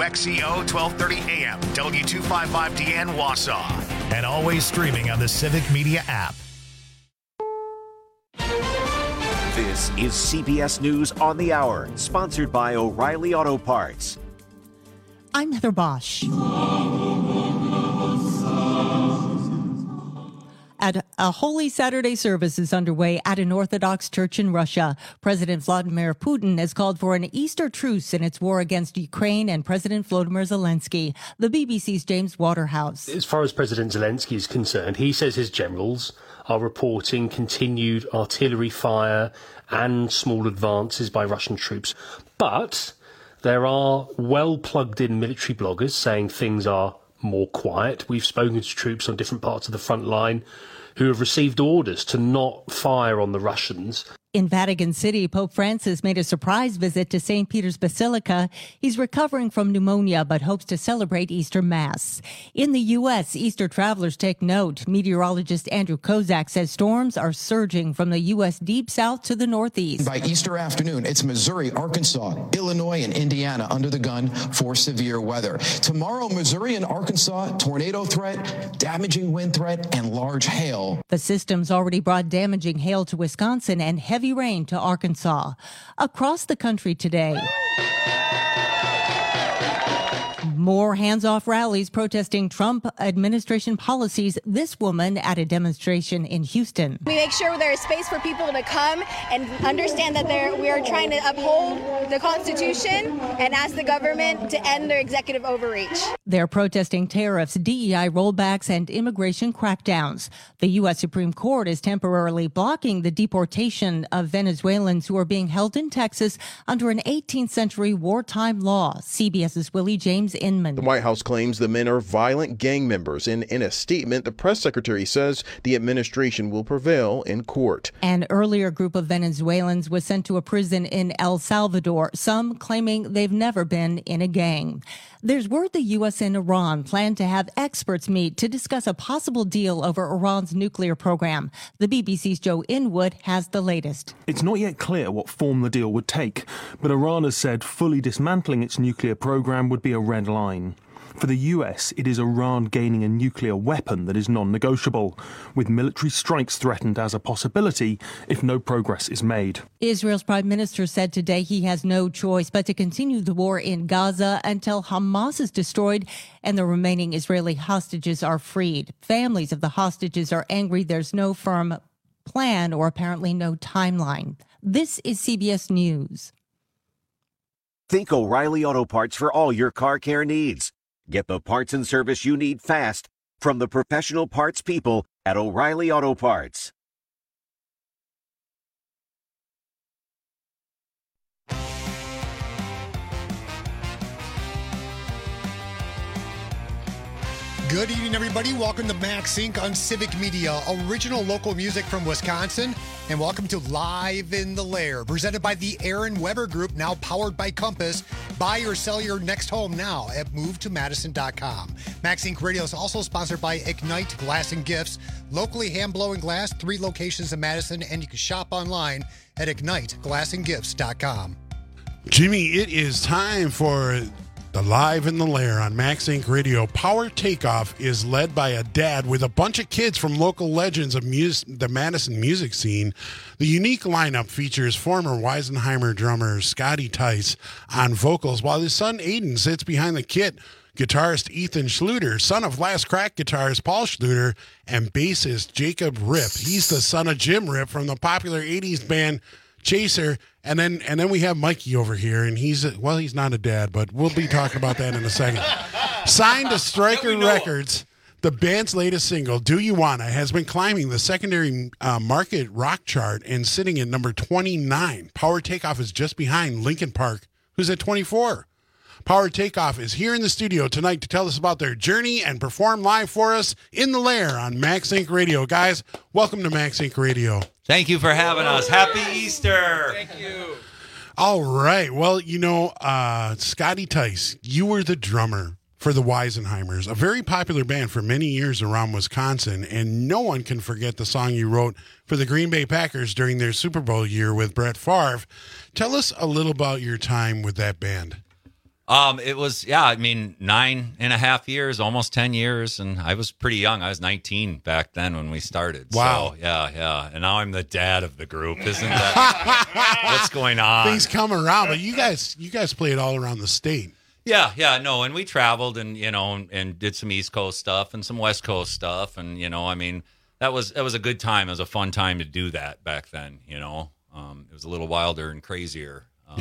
WXCO 1230 AM, W255DN Wausau. And always streaming on the Civic Media app. This is CBS News on the Hour, sponsored by O'Reilly Auto Parts. I'm Heather Bosch. A Holy Saturday service is underway at an Orthodox church in Russia. President Vladimir Putin has called for an Easter truce in its war against Ukraine and President Volodymyr Zelensky. The BBC's James Waterhouse. As far as President Zelensky is concerned, he says his generals are reporting continued artillery fire and small advances by Russian troops. But there are well-plugged-in military bloggers saying things are more quiet. We've spoken to troops on different parts of the front line who have received orders to not fire on the Russians. In Vatican City, Pope Francis made a surprise visit to St. Peter's Basilica. He's recovering from pneumonia, but hopes to celebrate Easter Mass. In the U.S., Easter travelers take note. Meteorologist Andrew Kozak says storms are surging from the U.S. deep south to the northeast. By Easter afternoon, it's Missouri, Arkansas, Illinois, and Indiana under the gun for severe weather. Tomorrow, Missouri and Arkansas, tornado threat, damaging wind threat, and large hail. The system's already brought damaging hail to Wisconsin and heavy rain to Arkansas. Across the country today, more hands-off rallies protesting Trump administration policies. This woman at a demonstration in Houston. We make sure there is space for people to come and understand that we are trying to uphold the Constitution and ask the government to end their executive overreach. They're protesting tariffs, DEI rollbacks, and immigration crackdowns. The U.S. Supreme Court is temporarily blocking the deportation of Venezuelans who are being held in Texas under an 18th century wartime law. CBS's Willie James Inman. The White House claims the men are violent gang members. In a statement, the press secretary says the administration will prevail in court. An earlier group of Venezuelans was sent to a prison in El Salvador, some claiming they've never been in a gang. There's word the U.S. and Iran plan to have experts meet to discuss a possible deal over Iran's nuclear program. The BBC's Joe Inwood has the latest. It's not yet clear what form the deal would take, but Iran has said fully dismantling its nuclear program would be a red line. For the US, it is Iran gaining a nuclear weapon that is non-negotiable, with military strikes threatened as a possibility if no progress is made. Israel's prime minister said today he has no choice but to continue the war in Gaza until Hamas is destroyed and the remaining Israeli hostages are freed. Families of the hostages are angry there's no firm plan or apparently no timeline. This is CBS News. Think O'Reilly Auto Parts for all your car care needs. Get the parts and service you need fast from the professional parts people at O'Reilly Auto Parts. Good evening, everybody. Welcome to Max Inc. on Civic Media, original local music from Wisconsin. And welcome to Live in the Lair, presented by the Aaron Weber Group, now powered by Compass. Buy or sell your next home now at movetomadison.com. Max Inc. Radio is also sponsored by Ignite Glass and Gifts, locally hand-blowing glass, 3 locations in Madison, and you can shop online at igniteglassandgifts.com. Jimmy, it is time for the Live in the Lair on Max Inc. Radio. Power Takeoff is led by a dad with a bunch of kids from local legends of the Madison music scene. The unique lineup features former Weisenheimer drummer Scotty Tice on vocals, while his son Aiden sits behind the kit. Guitarist Ethan Schluter, son of Last Crack guitarist Paul Schluter, and bassist Jacob Ripp. He's the son of Jim Ripp from the popular 80s band Chaser. And then we have Mikey over here, and he's not a dad, but we'll be talking about that in a second. Signed to Stryker Records, the band's latest single, Do You Wanna, has been climbing the secondary market rock chart and sitting at number 29. Power Takeoff is just behind Linkin Park, who's at 24. Power Takeoff is here in the studio tonight to tell us about their journey and perform live for us in the Lair on Max Inc. Radio. Guys, welcome to Max Inc. Radio. Thank you for having us. Happy Easter. Thank you. All right. Well, Scotty Tice, you were the drummer for the Weisenheimers, a very popular band for many years around Wisconsin, and no one can forget the song you wrote for the Green Bay Packers during their Super Bowl year with Brett Favre. Tell us a little about your time with that band. It was, 9.5 years, almost 10 years. And I was pretty young. I was 19 back then when we started. Wow. So, yeah. And now I'm the dad of the group. Isn't that what's going on? Things come around, but you guys played all around the state. Yeah, no. And we traveled and, and did some East Coast stuff and some West Coast stuff. And, that was a good time. It was a fun time to do that back then, It was a little wilder and crazier.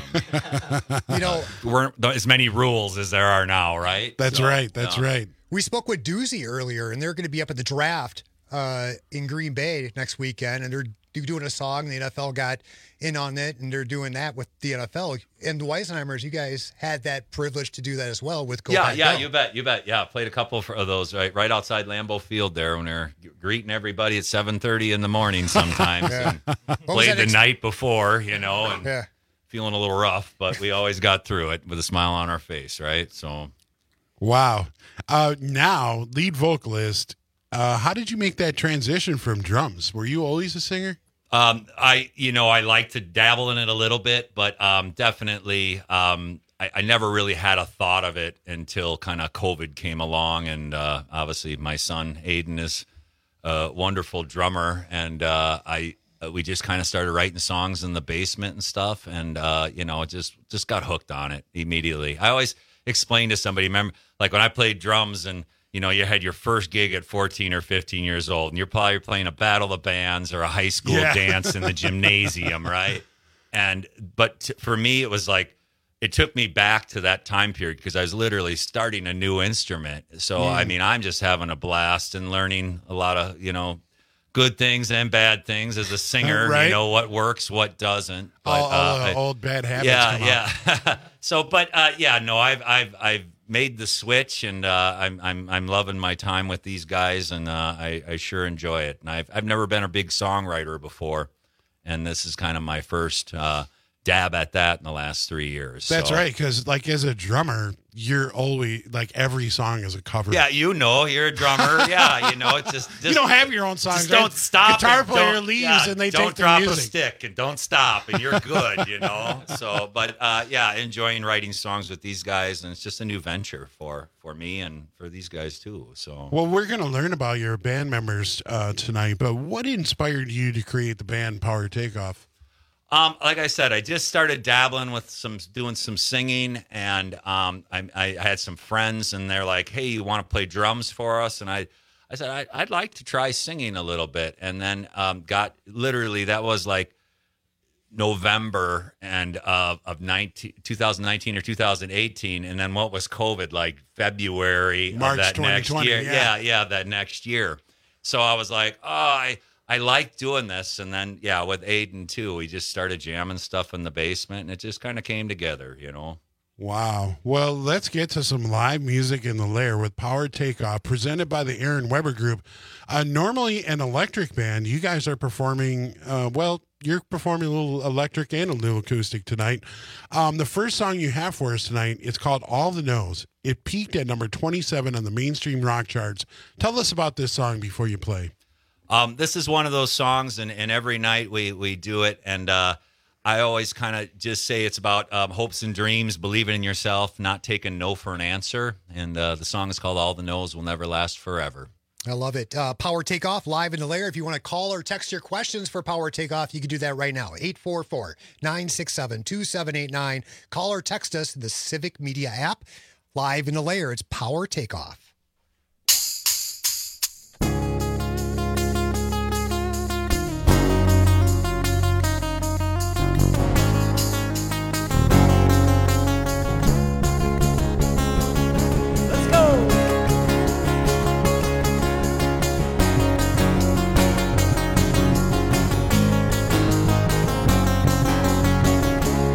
Weren't as many rules as there are now, right? That's right. That's right. We spoke with Doozy earlier, and they're going to be up at the draft in Green Bay next weekend, and they're doing a song. The NFL got in on it, and they're doing that with the NFL. And the Weisenheimers, you guys had that privilege to do that as well with Go Pack Go. You bet. Yeah, played a couple of those right outside Lambeau Field there when they're greeting everybody at 7:30 in the morning sometimes. Yeah. And played the night before, and feeling a little rough, but we always got through it with a smile on our face, right? So, wow. Now, lead vocalist, how did you make that transition from drums? Were you always a singer? I like to dabble in it a little bit, but definitely I never really had a thought of it until kind of COVID came along, and obviously my son Aiden is a wonderful drummer, and we just kind of started writing songs in the basement and stuff, and just got hooked on it immediately. I always explain to somebody, remember, like when I played drums and you had your first gig at 14 or 15 years old, and you're probably playing a battle of bands or a high school dance in the gymnasium, right? But for me, it was like, it took me back to that time period because I was literally starting a new instrument. So, I'm just having a blast and learning a lot of, good things and bad things as a singer, right? What works, what doesn't. But, all the old bad habits come out. So, I've made the switch, and I'm loving my time with these guys, and I sure enjoy it. And I've never been a big songwriter before, and this is kind of my first dab at that in the last 3 years. That's right, because as a drummer, you're always every song is a cover. Yeah, you're a drummer. It's just you don't have your own songs. Just don't stop. Guitar player leaves and they take the music. Don't drop a stick and don't stop, and you're good. So, but enjoying writing songs with these guys, and it's just a new venture for me and for these guys too. So, well, we're going to learn about your band members tonight. But what inspired you to create the band Power Takeoff? Like I said, I just started dabbling with doing some singing, and I had some friends, and they're like, "Hey, you want to play drums for us?" And I said, I'd like to try singing a little bit, and then that was like November of 2019 or 2018, and then what was COVID, like February March of that next 2020, year, that next year. So I was like, I like doing this, and then with Aiden too, we just started jamming stuff in the basement, and it just kind of came together, Wow. Well, let's get to some live music in the Lair with Power Takeoff, presented by the Aaron Weber Group. Normally an electric band, you guys are performing. You're performing a little electric and a little acoustic tonight. The first song you have for us tonight, it's called All the Knows. It peaked at number 27 on the mainstream rock charts. Tell us about this song before you play. This is one of those songs, and every night we do it, and I always kind of just say it's about hopes and dreams, believing in yourself, not taking no for an answer, and the song is called All the No's Will Never Last Forever. I love it. Power Takeoff live in the Lair. If you want to call or text your questions for Power Takeoff, you can do that right now. 844-967-2789. Call or text us the Civic Media app. Live in the Lair. It's Power Takeoff.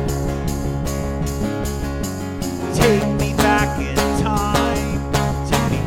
Take me back in time to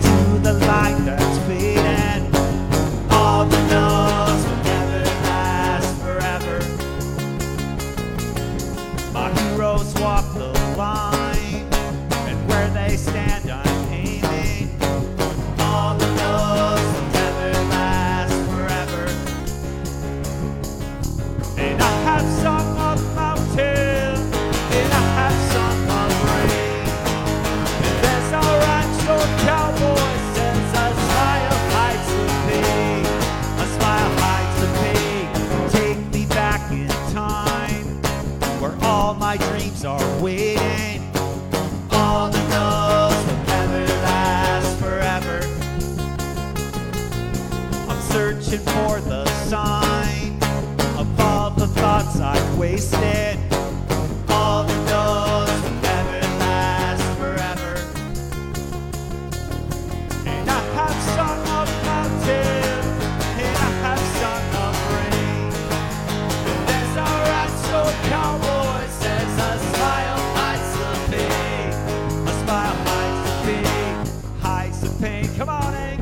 dreams are waiting. All the no's will never last forever. I'm searching for the sign of all the thoughts I've wasted. All the no's will never last forever. And I have sung of mountain, and I have sung of rain. And there's a rat-soaked cowboy says a smile hides the pain. A smile hides the pain, hides the pain. Come on, Hank.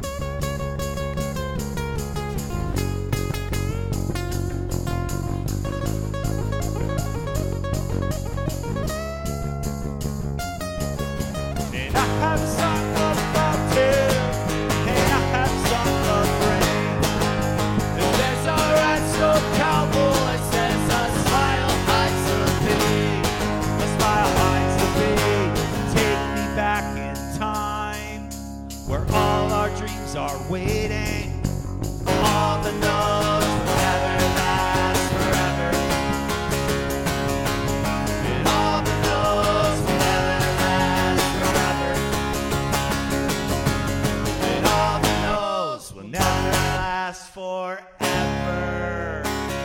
And I have sung of mountain, and I have sung of rain. And there's a rat-soaked cowboy says a smile hides the pain. A smile hides the pain. Take me back in time, where all our dreams are waiting. All the no's will never last forever. And all the no's will never last forever. And all the no's will never last forever.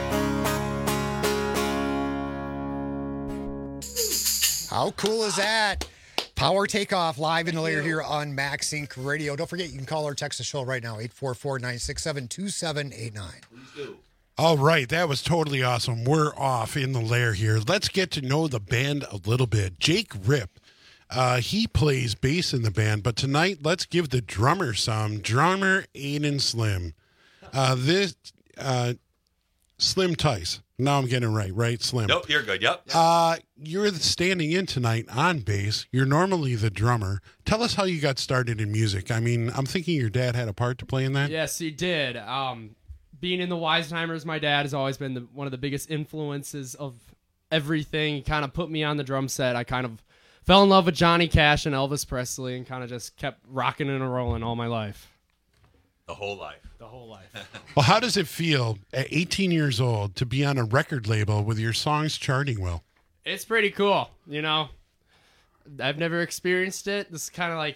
How cool is that? Power Takeoff live in the layer here on Max Inc. Radio. Don't forget, you can call or text the show right now, 844-967-2789. All right, that was totally awesome. We're off in the lair here. Let's get to know the band a little bit. Jake Ripp, he plays bass in the band, but tonight let's give the drummer some. Drummer Aiden Slim. Slim Tice. Now I'm getting it right? Slim. Nope, you're good. Yep. You're standing in tonight on bass. You're normally the drummer. Tell us how you got started in music. I mean, I'm thinking your dad had a part to play in that. Yes, he did. Being in the Weisenheimers, my dad has always been one of the biggest influences of everything. He kind of put me on the drum set. I kind of fell in love with Johnny Cash and Elvis Presley and kind of just kept rocking and rolling all my life. The whole life. The whole life. Well, how does it feel at 18 years old to be on a record label with your songs charting well? It's pretty cool, you know. I've never experienced it. This is kind of like,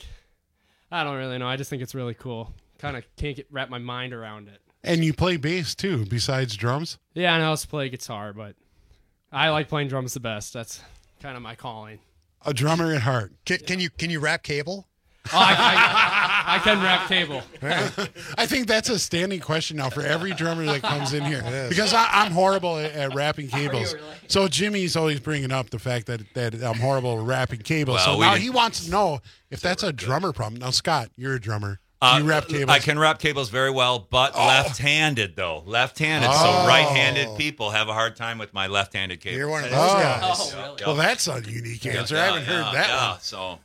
I don't really know. I just think it's really cool. Kind of can't wrap my mind around it. And you play bass too, besides drums? Yeah, and I also play guitar, but I like playing drums the best. That's kind of my calling. A drummer at heart. Can you rap cable? Oh, I can rap cable. I think that's a standing question now for every drummer that comes in here. Because I'm horrible at rapping cables. Really? So Jimmy's always bringing up the fact that I'm horrible at rapping cables. Well, so now he wants to know if that's a drummer problem. Now, Scott, you're a drummer. You rap cables? I can rap cables very well, but left-handed, though. Left-handed. So right-handed people have a hard time with my left-handed cables. You're one of those guys. Oh, really? Well, that's a unique answer. I haven't heard that one. So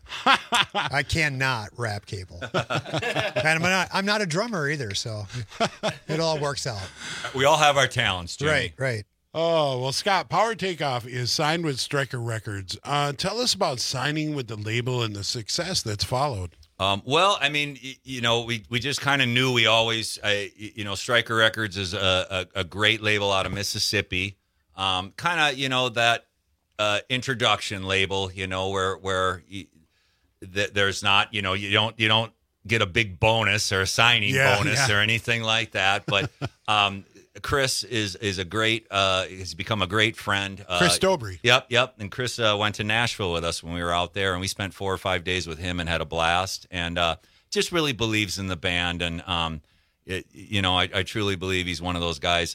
I cannot rap cable. And I'm not a drummer either, so it all works out. We all have our talents, Jimmy. Right. Oh, well, Scott, Power Takeoff is signed with Stryker Records. Tell us about signing with the label and the success that's followed. Well, I mean, you know, we just kind of knew we always, you know, Stryker Records is a great label out of Mississippi. Kind of, you know, that introduction label, you know, where there's not, you know, you don't get a big bonus or a signing bonus or anything like that. But Chris is a great, has become a great friend. Chris Dobry. Yep. And Chris went to Nashville with us when we were out there, and we spent 4 or 5 days with him and had a blast. And just really believes in the band, and you know, I truly believe he's one of those guys.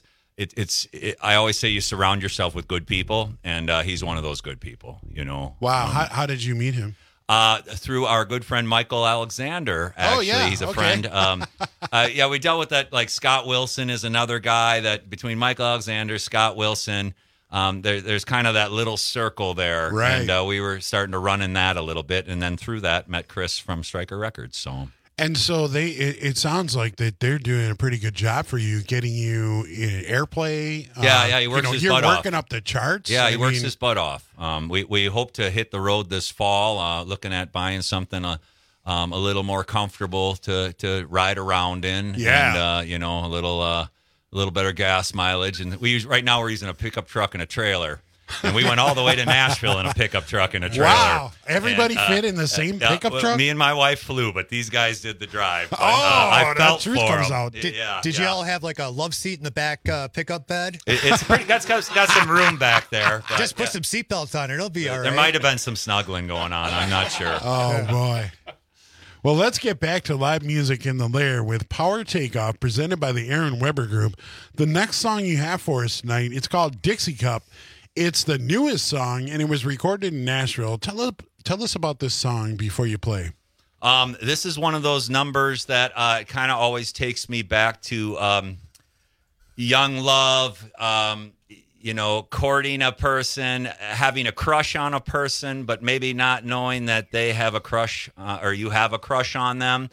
I always say you surround yourself with good people, and he's one of those good people. You know. Wow. How did you meet him? Through our good friend Michael Alexander. Actually, he's a friend. We dealt with that. Like Scott Wilson is another guy that between Michael Alexander, Scott Wilson, there's kind of that little circle there, right? And we were starting to run in that a little bit, and then through that met Chris from Stryker Records. So. And so it sounds like that they're doing a pretty good job for you, getting you in airplay. Yeah, he works his butt off. You're working up the charts. Yeah, he works his butt off. We hope to hit the road this fall, looking at buying something a little more comfortable to ride around in. Yeah. And, you know, a little better gas mileage. And right now we're using a pickup truck and a trailer. And we went all the way to Nashville in a pickup truck and a trailer. Wow. Everybody fit in the same pickup truck? Me and my wife flew, but these guys did the drive. But, I felt truth for comes them. out. Did you all have like a love seat in the back pickup bed? It's pretty. That's got some room back there. But, Just put some seatbelts on it. It'll be all right. There might have been some snuggling going on. I'm not sure. Oh, boy. Well, let's get back to live music in the lair with Power Takeoff, presented by the Aaron Weber Group. The next song you have for us tonight, it's called Dixie Cup. It's the newest song, and it was recorded in Nashville. Tell us about this song before you play. This is one of those numbers that kind of always takes me back to young love, courting a person, having a crush on a person, but maybe not knowing that they have a crush or you have a crush on them.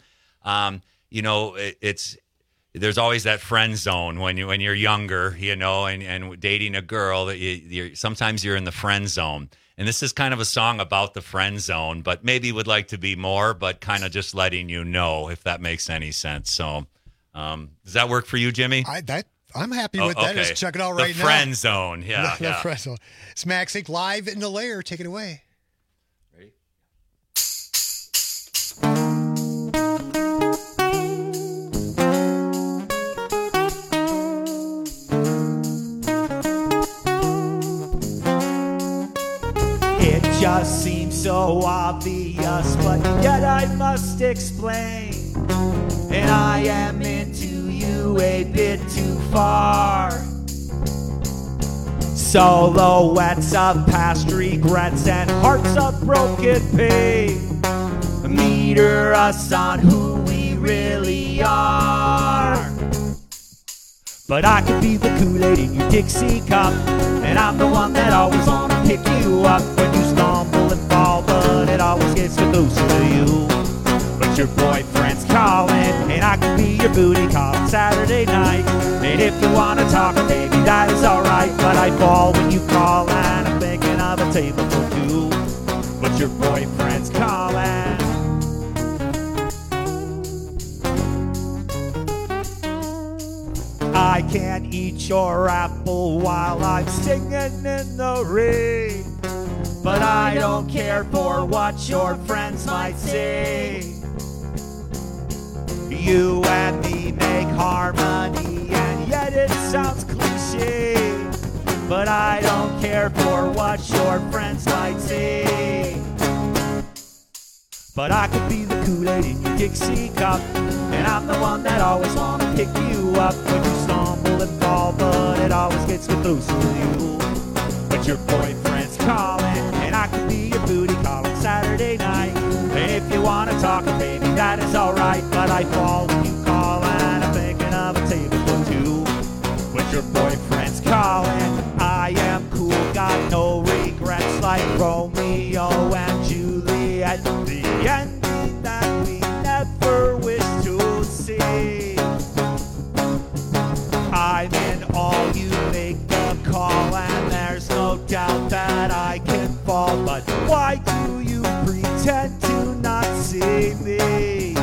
There's always that friend zone when you're younger, and dating a girl that sometimes you're in the friend zone. And this is kind of a song about the friend zone, but maybe would like to be more, but kind of just letting you know, if that makes any sense. So does that work for you, Jimmy? I'm happy with that. Okay. Let's check it out right now. The friend zone. Yeah. The friend zone. It's Max Inc. live in the lair. Take it away. Ready? It just seems so obvious, but yet I must explain. And I am into you a bit too far. Silhouettes of past regrets and hearts of broken pain meter us on who we really are. But I could be the Kool-Aid in your Dixie cup, and I'm the one that always wanna pick you up when you stumble and fall, but it always gets closer to you. But your boyfriend's calling, and I could be your booty call on Saturday night. And if you wanna talk, baby, that is alright, but I fall when you call, and I'm thinking of a table for two. But your boyfriend's calling. I can't eat your apple while I'm singing in the rain, but I don't care for what your friends might say. You and me make harmony, and yet it sounds cliche, but I don't care for what your friends might say. But I could be the Kool-Aid in your Dixie cup, and I'm the one that always wanna pick you up when you stumble and fall, but it always gets me closer to you. But your boyfriend's calling, and I could be your booty call on Saturday night. And if you wanna talk, baby, that is alright, but I fall when you call, and I'm thinking of a table for two. But your boyfriend's calling. I am cool, got no regrets, like Romeo and Juliet, the ending that we never wish to see. I'm in all, you make the call, and there's no doubt that I can fall, but why do you pretend to not see me?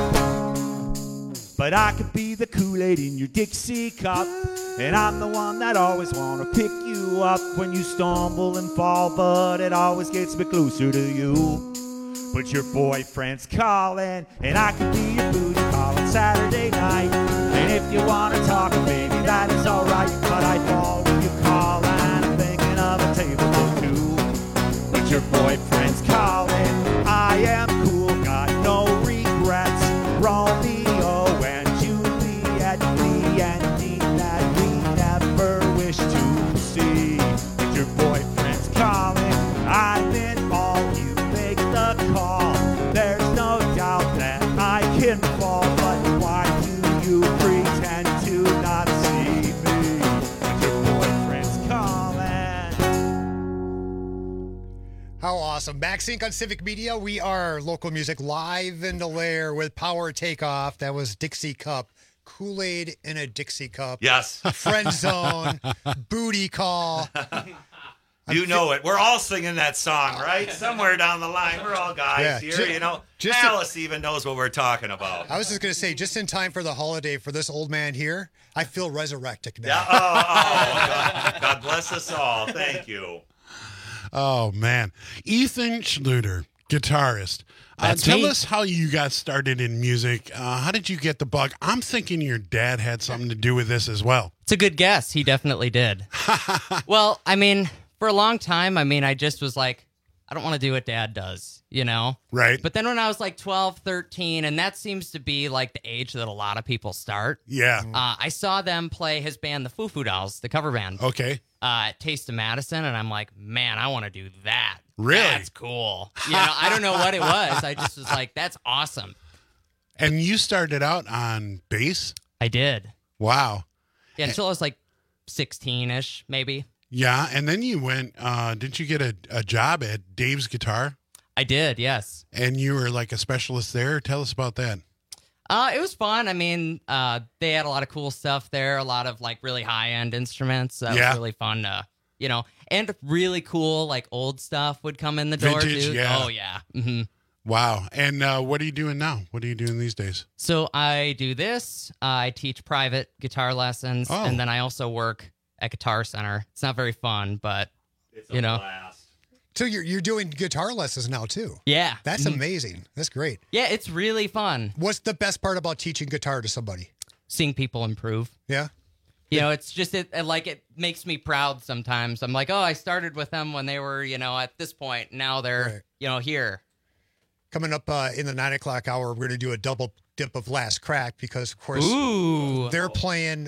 But I could be the Kool-Aid in your Dixie cup, and I'm the one that always wanna pick you up when you stumble and fall, but it always gets me closer to you. But your boyfriend's calling, and I could be your booty call on Saturday night. And if you wanna talk, baby, that is alright, but I fall when you call, and I'm thinking of a table for two. But your boyfriend's calling. I am cool, got no regrets. Romeo and Juliet, the ending that we never wish to see. But your boyfriend's calling. I'm in all, you make the call. There's no doubt that I can fall, but why do you pretend to not see me? But your boyfriend's calling. How awesome. Max Inc. on Civic Media. We are local music live in the lair with Power Takeoff. That was Dixie Cup. Kool-Aid in a Dixie Cup. Yes. Friend Zone. Booty Call. You know it. We're all singing that song, right? Somewhere down the line, we're all guys here. Alice even knows what we're talking about. I was just going to say, just in time for the holiday for this old man here, I feel resurrected now. Yeah. God bless us all. Thank you. Oh, man. Ethan Schluter, guitarist. Tell us how you got started in music. How did you get the bug? I'm thinking your dad had something to do with this as well. It's a good guess. He definitely did. Well, I mean, for a long time, I just was like, I don't want to do what Dad does, Right. But then when I was like 12, 13, and that seems to be like the age that a lot of people start. Yeah. I saw them play his band, the Foo Foo Dolls, the cover band. Okay. At Taste of Madison, and I'm like, man, I want to do that. Really? That's cool. I don't know what it was. I just was like, that's awesome. And you started out on bass? I did. Wow. Yeah, until I was like 16-ish, maybe. Yeah, and then you went, didn't you get a job at Dave's Guitar? I did, yes. And you were like a specialist there? Tell us about that. It was fun. They had a lot of cool stuff there, a lot of like really high-end instruments. That was really fun to, and really cool like old stuff would come in the door, Vintage, too. yeah. Oh, yeah. Mm-hmm. Wow. And what are you doing now? What are you doing these days? So I do this. I teach private guitar lessons, and then I also work at Guitar Center. It's not very fun, but it's a blast. So you're doing guitar lessons now too? Yeah. That's amazing. That's great. Yeah, it's really fun. What's the best part about teaching guitar to somebody? Seeing people improve. Yeah. It's just it makes me proud sometimes. I'm like, oh, I started with them when they were, at this point. Now they're, here. Coming up in the 9 o'clock hour, we're going to do a double dip of Last Crack because, of course, they're playing,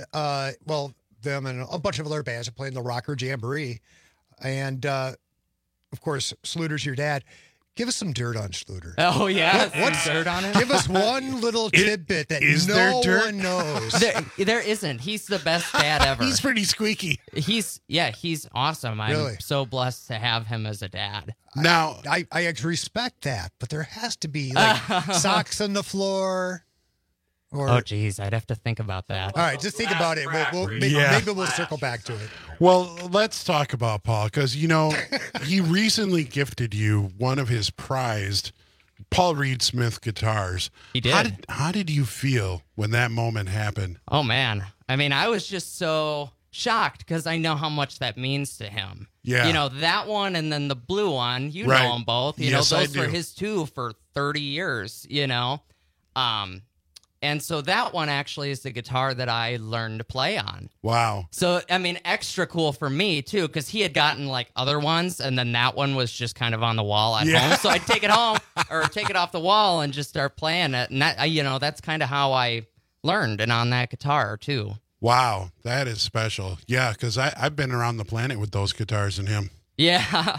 them and a bunch of other bands are playing the Rocker Jamboree. And, of course, Schluter's your dad. Give us some dirt on Schluter. Oh, yeah. What's dirt on him? Give us one little tidbit that no one knows. There isn't. He's the best dad ever. He's pretty squeaky. He's awesome. I'm so blessed to have him as a dad. Now, I respect that, but there has to be like socks on the floor. Oh, geez, I'd have to think about that. All right, just think about it. Maybe we'll circle back to it. Well, let's talk about Paul, because, he recently gifted you one of his prized Paul Reed Smith guitars. He did. How did you feel when that moment happened? Oh, man. I was just so shocked because I know how much that means to him. Yeah. That one and then the blue one, know them both. Yes, those were his too for 30 years, And so that one actually is the guitar that I learned to play on. Wow. So, extra cool for me, too, because he had gotten, like, other ones, and then that one was just kind of on the wall at home. So I'd take it home or take it off the wall and just start playing it. And, that, that's kind of how I learned and on that guitar, too. Wow. That is special. Yeah, because I've been around the planet with those guitars and him. Yeah.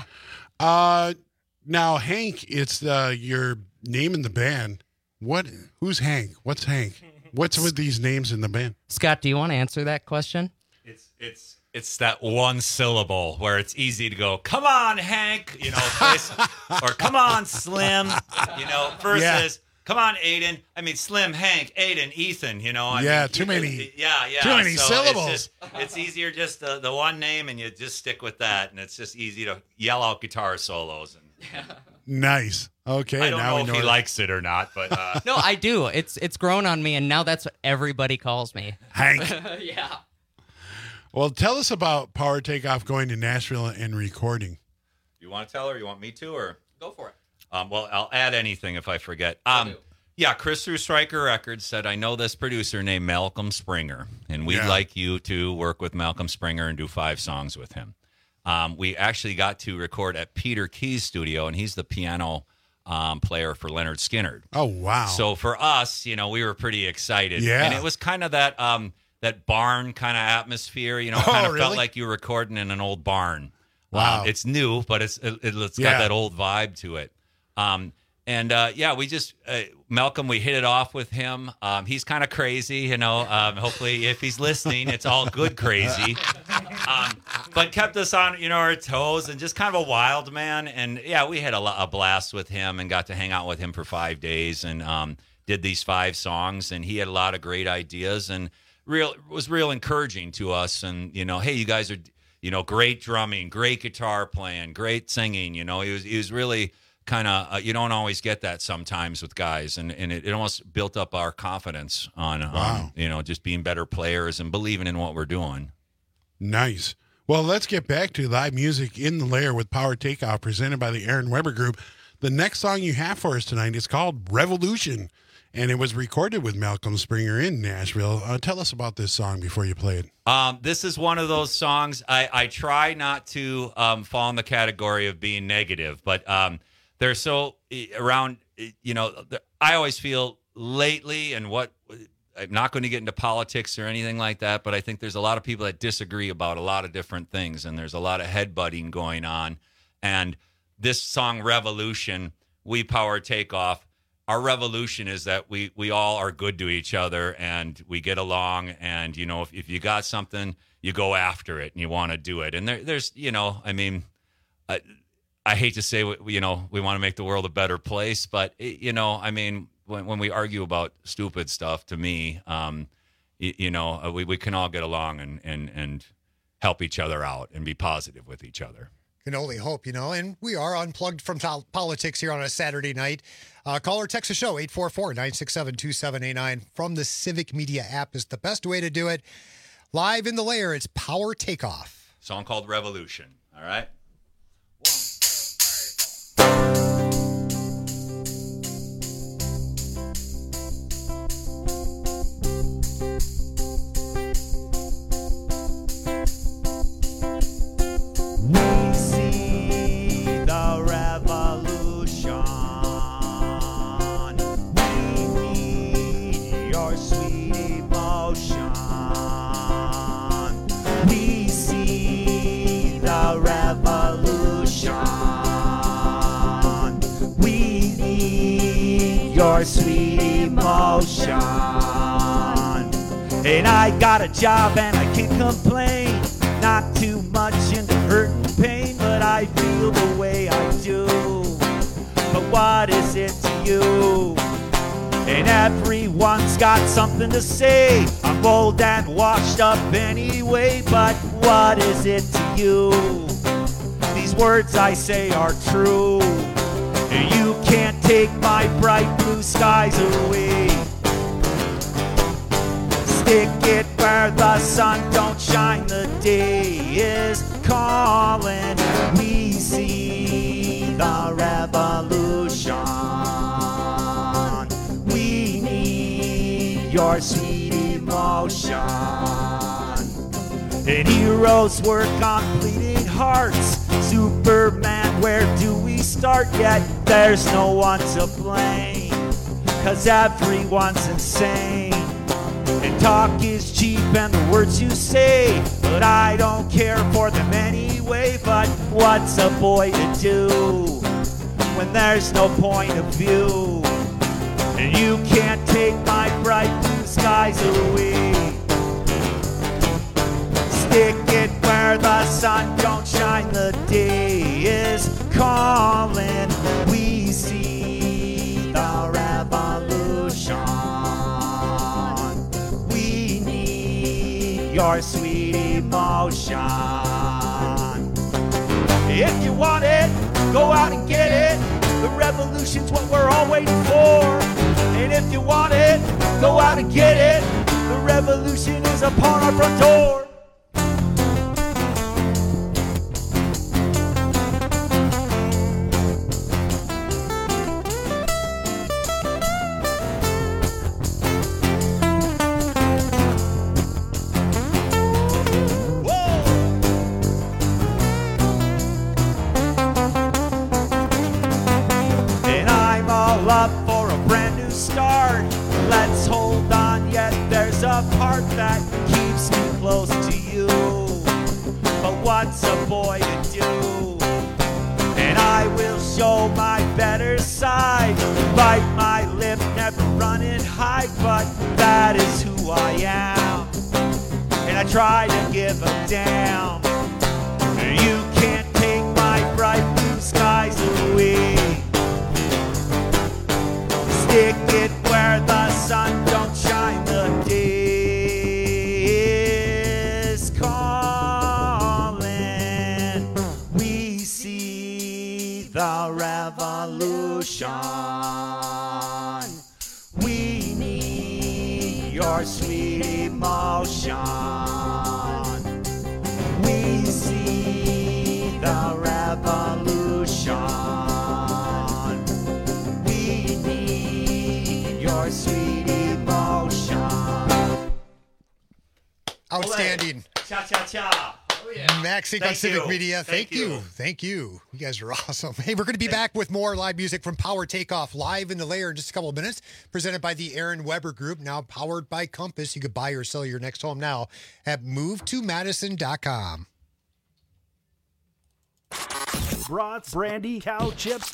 Now, Hank, it's your name in the band. Who's Hank? What's Hank? What's with these names in the band? Scott, do you want to answer that question? It's that one syllable where it's easy to go, come on, Hank, or come on, Slim, versus come on, Aiden. Slim, Hank, Aiden, Ethan, too many. Yeah. Too many syllables. It's easier just the one name, and you just stick with that, and it's just easy to yell out guitar solos. Nice. Okay. I don't know if he likes it or not, but no, I do. It's grown on me, and now that's what everybody calls me. Hank. Yeah. Well, tell us about Power Takeoff going to Nashville and recording. You want to tell her? You want me to, or go for it? Well, I'll add anything if I forget. Yeah, Chris through Stryker Records said, I know this producer named Malcolm Springer, and we'd like you to work with Malcolm Springer and do 5 songs with him. We actually got to record at Peter Key's studio, and he's the piano player for Leonard Skinner. Oh, wow. So for us, we were pretty excited. Yeah. And it was kind of that barn kind of atmosphere, felt like you were recording in an old barn. Wow. It's new, but it's got that old vibe to it. We just, Malcolm, we hit it off with him. He's kind of crazy, hopefully if he's listening, it's all good crazy. But kept us on, our toes, and just kind of a wild man. And we had a blast with him and got to hang out with him for 5 days and did these 5 songs. And he had a lot of great ideas and was real encouraging to us. And, hey, you guys are great drumming, great guitar playing, great singing. He was really kind of, you don't always get that sometimes with guys. And it almost built up our confidence on, just being better players and believing in what we're doing. Nice. Well, let's get back to live music in the Lair with Power Takeoff, presented by the Aaron Weber Group. The next song you have for us tonight is called Revolution, and it was recorded with Malcolm Springer in Nashville. Tell us about this song before you play it. This is one of those songs I try not to fall in the category of being negative, but they're so around, I always feel lately, and I'm not going to get into politics or anything like that, but I think there's a lot of people that disagree about a lot of different things, and there's a lot of headbutting going on. And this song, Revolution, We Power Takeoff, our revolution is that we all are good to each other and we get along. And, if you got something, you go after it and you want to do it. And there's, I hate to say, we want to make the world a better place, but, when we argue about stupid stuff, to me, we can all get along and help each other out and be positive with each other. Can only hope, and we are unplugged from politics here on a Saturday night. Call or text the show, 844-967-2789 from the Civic Media app is the best way to do it. Live in the Lair, it's Power Takeoff. Song called Revolution, all right? Your sweet emotion. And I got a job and I can't complain. Not too much into hurt and pain, but I feel the way I do. But what is it to you? And everyone's got something to say. I'm old and washed up anyway, but what is it to you? These words I say are true. You can't take my bright blue skies away. Stick it where the sun don't shine. The day is calling. We see the revolution. We need your sweet emotion. And heroes work on bleeding hearts. Superman, where do we start? Yet there's no one to blame, 'cause everyone's insane. And talk is cheap and the words you say, but I don't care for them anyway. But what's a boy to do when there's no point of view? And you can't take my bright blue skies away. Stick it where the sun don't shine. The day is calling. We see the revolution. We need your sweet emotion. If you want it, go out and get it. The revolution's what we're all waiting for. And if you want it, go out and get it. The revolution is upon our front door. Let's hold on, yet there's a part that keeps me close to you. But what's a boy to do? And I will show my better side. Bite my lip, never run and hide, but that is who I am. And I try to give a damn. You can't take my bright blue skies away. Stick it where the sun don't shine. The day is calling. revolution. We need your sweet emotion. We see the revolution. We need your sweet emotion. Outstanding. Cha-cha-cha. Max Sync on Civic Media. Thank you. You guys are awesome. Hey, we're going to be back with more live music from Power Takeoff live in the lair in just a couple of minutes. Presented by the Aaron Weber Group, now powered by Compass. You could buy or sell your next home now at movetomadison.com. Brats, brandy, cow chips,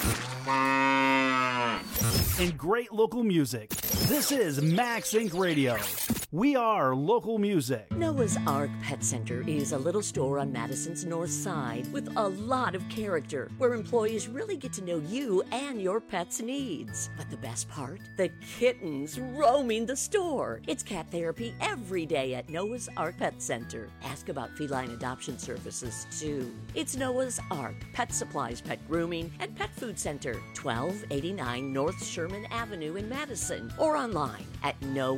and great local music. This is Max Inc. Radio. We are local music. Noah's Ark Pet Center is a little store on Madison's north side with a lot of character, where employees really get to know you and your pet's needs. But the best part? The kittens roaming the store. It's cat therapy every day at Noah's Ark Pet Center. Ask about feline adoption services, too. It's Noah's Ark Pet Supplies, Pet Grooming, and Pet Food Center, 1289 North Sherman Avenue in Madison, or online at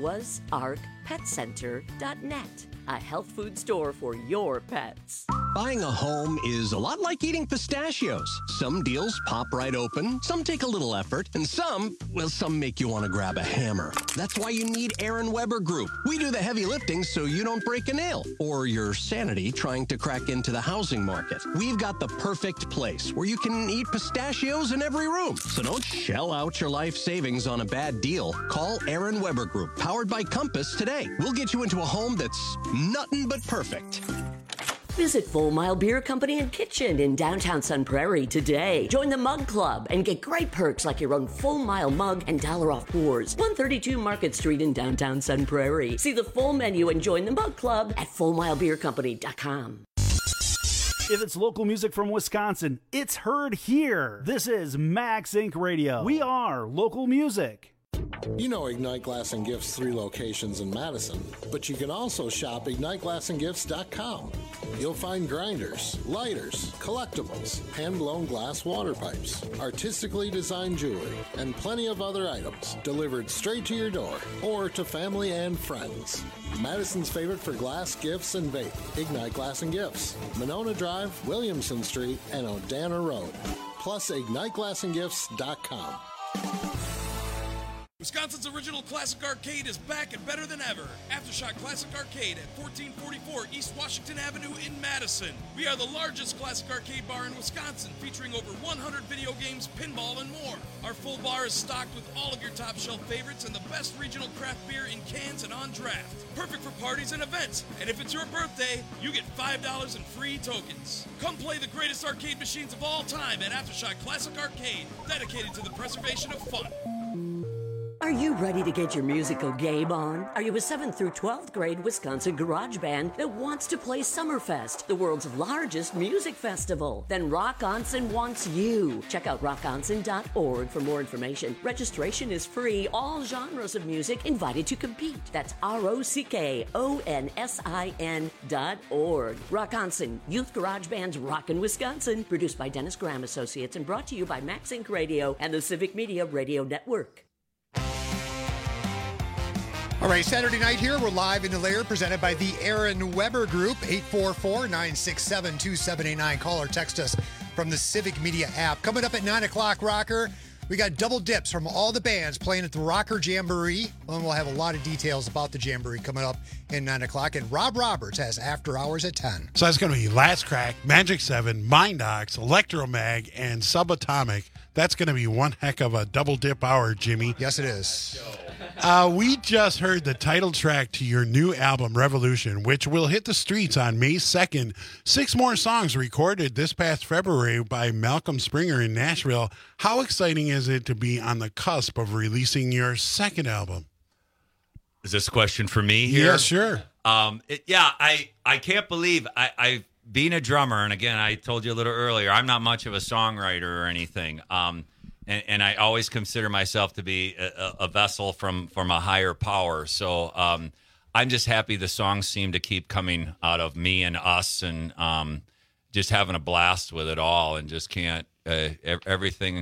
noahsarkpetcenter.net. A health food store for your pets. Buying a home is a lot like eating pistachios. Some deals pop right open, some take a little effort, and some make you want to grab a hammer. That's why you need Aaron Weber Group. We do the heavy lifting so you don't break a nail or your sanity trying to crack into the housing market. We've got the perfect place where you can eat pistachios in every room. So don't shell out your life savings on a bad deal. Call Aaron Weber Group, powered by Compass, today. We'll get you into a home that's nothing but perfect. Visit Full Mile Beer Company and Kitchen in downtown Sun Prairie today. Join the Mug Club and get great perks like your own Full Mile mug and $1 off pours. 132 Market Street in downtown Sun Prairie. See the full menu and join the Mug Club at FullMileBeerCompany.com. If it's local music from Wisconsin, it's heard here. This is Max Inc. Radio. We are local music. You know Ignite Glass and Gifts' 3 locations in Madison, but you can also shop IgniteGlassandGifts.com. You'll find grinders, lighters, collectibles, hand-blown glass water pipes, artistically designed jewelry, and plenty of other items delivered straight to your door or to family and friends. Madison's favorite for glass, gifts, and vape. Ignite Glass and Gifts. Monona Drive, Williamson Street, and Odana Road. Plus IgniteGlassandGifts.com. Wisconsin's original classic arcade is back and better than ever. Aftershock Classic Arcade at 1444 East Washington Avenue in Madison. We are the largest classic arcade bar in Wisconsin, featuring over 100 video games, pinball, and more. Our full bar is stocked with all of your top shelf favorites and the best regional craft beer in cans and on draft. Perfect for parties and events. And if it's your birthday, you get $5 in free tokens. Come play the greatest arcade machines of all time at Aftershock Classic Arcade, dedicated to the preservation of fun. Are you ready to get your musical game on? Are you a 7th through 12th grade Wisconsin garage band that wants to play Summerfest, the world's largest music festival? Then Rock Onsen wants you. Check out rockonsen.org for more information. Registration is free. All genres of music invited to compete. That's ROCKONSIN.org. Rock Onsen, Youth Garage Band's Rockin' Wisconsin. Produced by Dennis Graham Associates and brought to you by Max Inc. Radio and the Civic Media Radio Network. All right, Saturday night here, we're live in the lair, presented by the Aaron Weber Group, 844-967-2789. Call or text us from the Civic Media app. Coming up at 9 o'clock, Rocker, we got double dips from all the bands playing at the Rocker Jamboree. And we'll have a lot of details about the Jamboree coming up in 9 o'clock. And Rob Roberts has After Hours at 10. So that's going to be Last Crack, Magic 7, Mindox, Electromag, and Subatomic. That's going to be one heck of a double dip hour, Jimmy. Yes, it is. We just heard the title track to your new album, Revolution, which will hit the streets on May 2nd. 6 more songs recorded this past February by Malcolm Springer in Nashville. How exciting is it to be on the cusp of releasing your second album? Is this a question for me here? Yeah, sure. I can't believe I being a drummer, and again, I told you a little earlier, I'm not much of a songwriter or anything. And I always consider myself to be a vessel from a higher power. So I'm just happy the songs seem to keep coming out of me and us, and just having a blast with it all, and just can't everything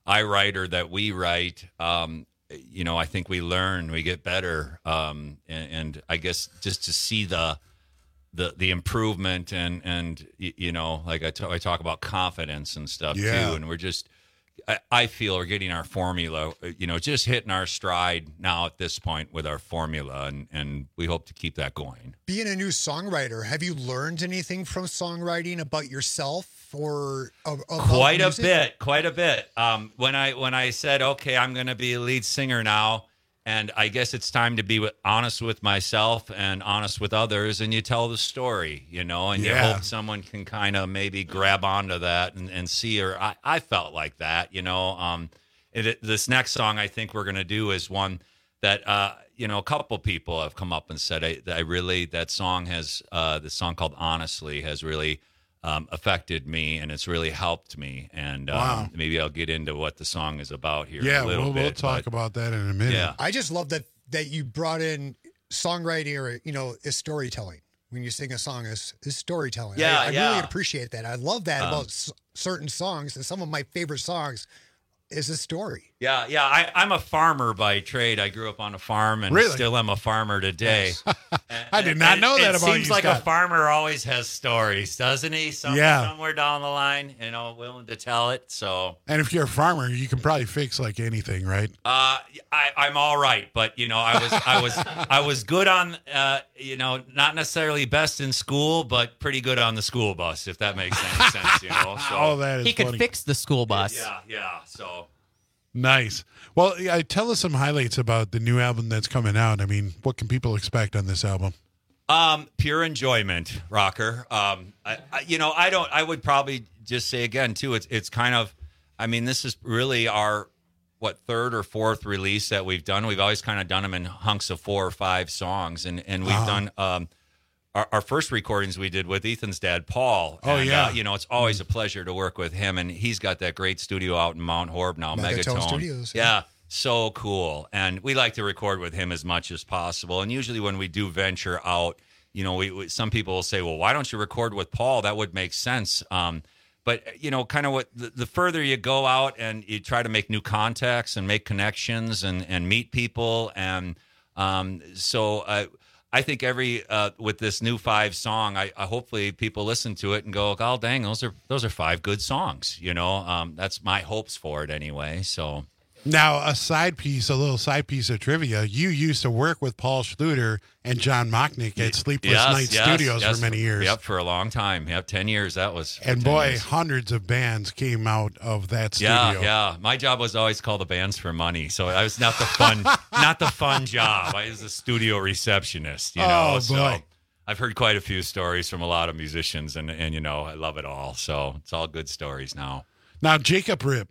I write or that we write, you know, I think we learn, we get better, and I guess just to see the improvement and you know, like I talk about confidence and stuff too, and we're just. I feel we're getting our formula, you know, just hitting our stride now at this point with our formula, and we hope to keep that going. Being a new songwriter, have you learned anything from songwriting about yourself or about Quite music? a bit. When I said, okay, I'm going to be a lead singer now, and I guess it's time to be honest with myself and honest with others, and you tell the story, you know, and you hope someone can kind of maybe grab onto that and see, or I felt like that, you know. This next song I think we're going to do is one that, you know, a couple people have come up and said, that song has, the song called Honestly has really affected me, and it's really helped me. And maybe I'll get into what the song is about here in a little bit. We'll talk about that in a minute. Yeah. I just love that you brought in songwriting or, you know, is storytelling. When you sing a song, is storytelling. I really appreciate that. I love that about certain songs, and some of my favorite songs is a story. Yeah. I'm a farmer by trade. I grew up on a farm and still am a farmer today. I did not know that about you. It seems like a farmer always has stories, doesn't he? Somewhere down the line, you know, willing to tell it. So. And if you're a farmer, you can probably fix like anything, right? I'm all right, but you know, I was good on, you know, not necessarily best in school, but pretty good on the school bus, if that makes any sense, you know. So that is he could funny. fix the school bus. Yeah. So. Nice. Well, tell us some highlights about the new album that's coming out. I mean, what can people expect on this album? Pure enjoyment, rocker. I would probably just say again too, it's kind of, I mean, this is really our, third or fourth release that we've done. We've always kind of done them in hunks of 4 or 5 songs, and we've done, our first recordings we did with Ethan's dad, Paul. You know, it's always a pleasure to work with him, and he's got that great studio out in Mount Horeb now, Megatone Studios. Yeah, so cool. And we like to record with him as much as possible. And usually when we do venture out, you know, some people will say, well, why don't you record with Paul? That would make sense. But, you know, kind of the further you go out and you try to make new contacts and make connections and meet people. And so I think with this new 5 song, I hopefully people listen to it and go, oh, dang, those are 5 good songs. You know, that's my hopes for it anyway. So. Now, a little side piece of trivia. You used to work with Paul Schluter and John Mochnick at Sleepless Night Studios for many years. Yep, for a long time. Yep, 10 years. That was. And boy, hundreds of bands came out of that studio. Yeah. My job was always call the bands for money, so I was not the fun job. I was a studio receptionist. You know, so I've heard quite a few stories from a lot of musicians, and you know, I love it all. So it's all good stories now. Now, Jacob Ripp.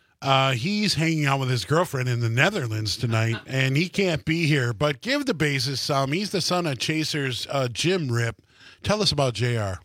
He's hanging out with his girlfriend in the Netherlands tonight, and he can't be here. But give the bassist some. He's the son of Chaser's Jim Ripp. Tell us about JR.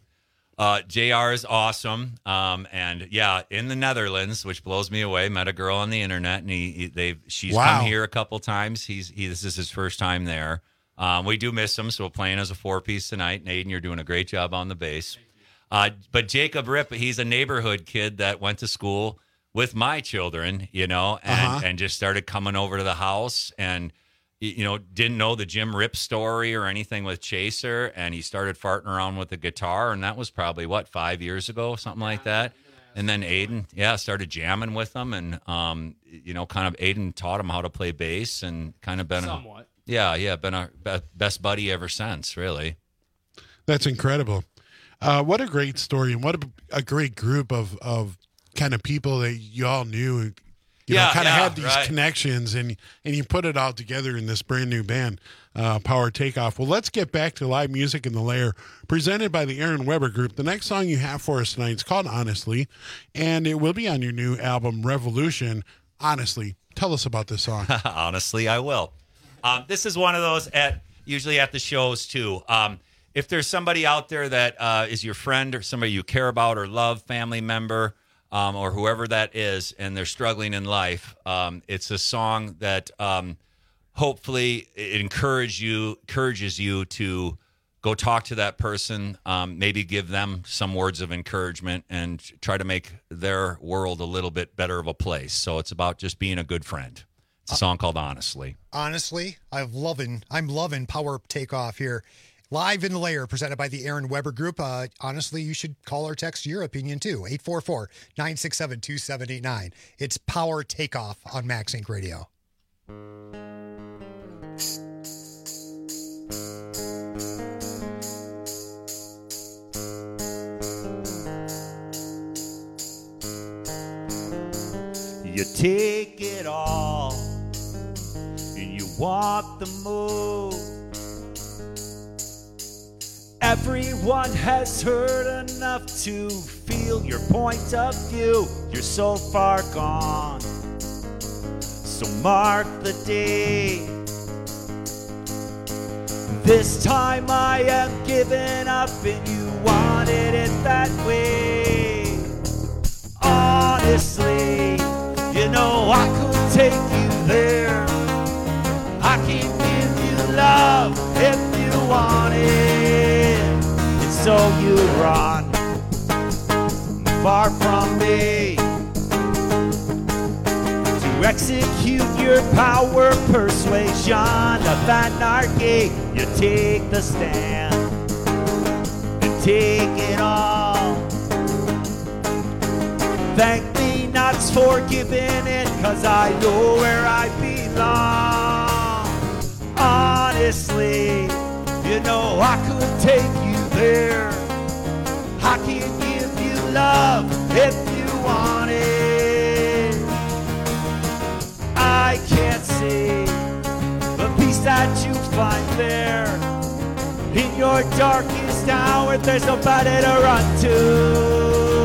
JR is awesome. And yeah, in the Netherlands, which blows me away. Met a girl on the internet, and she's come here a couple times. This is his first time there. We do miss him, so we're playing as a 4-piece tonight. And Aiden, you're doing a great job on the bass. But Jacob Ripp, he's a neighborhood kid that went to school with my children, you know, and just started coming over to the house, and you know, didn't know the Jim Ripp story or anything with Chaser, and he started farting around with the guitar, and that was probably 5 years ago, something like that. And then Aiden, started jamming with them, and you know, kind of Aiden taught him how to play bass, and kind of been somewhat. Been our best buddy ever since, really. That's incredible. What a great story, and what a great group of kind of people that you all knew, you know, kind of had these connections, and you put it all together in this brand new band, Power Takeoff. Well, let's get back to live music in the Lair, presented by the Aaron Weber Group. The next song you have for us tonight is called Honestly, and it will be on your new album, Revolution. Honestly, tell us about this song. Honestly, I will. This is one of those usually at the shows too. If there's somebody out there that is your friend or somebody you care about or love, family member, or whoever that is, and they're struggling in life, it's a song that hopefully it encourages you to go talk to that person, maybe give them some words of encouragement and try to make their world a little bit better of a place. So it's about just being a good friend. It's a song called Honestly. Honestly, I'm loving Power Takeoff here. Live in the Lair, presented by the Aaron Weber Group. Honestly, you should call or text your opinion too. 844-967-2789. It's Power Takeoff on Max Inc. Radio. You take it all and you walk the move. Everyone has heard enough to feel your point of view. You're so far gone, so mark the day. This time I am giving up and you wanted it that way. Honestly, you know I could take you there. I can give you love if you want it. And so you run far from me to execute your power persuasion of anarchy. You take the stand and take it all. Thank me not for giving it, 'cause I know where I belong. Honestly, you know I could take you there. I can give you love if you want it. I can't see the peace that you find there. In your darkest hour, there's nobody to run to.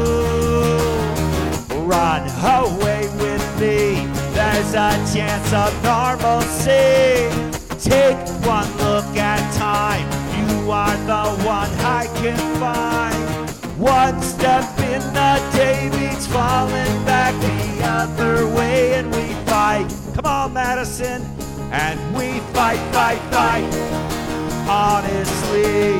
Run away with me, there's a chance of normalcy. Take one look at time, you are the one I can find. One step in the day means falling back the other way, and we fight. Come on, Madison, and we fight, fight, fight. Honestly.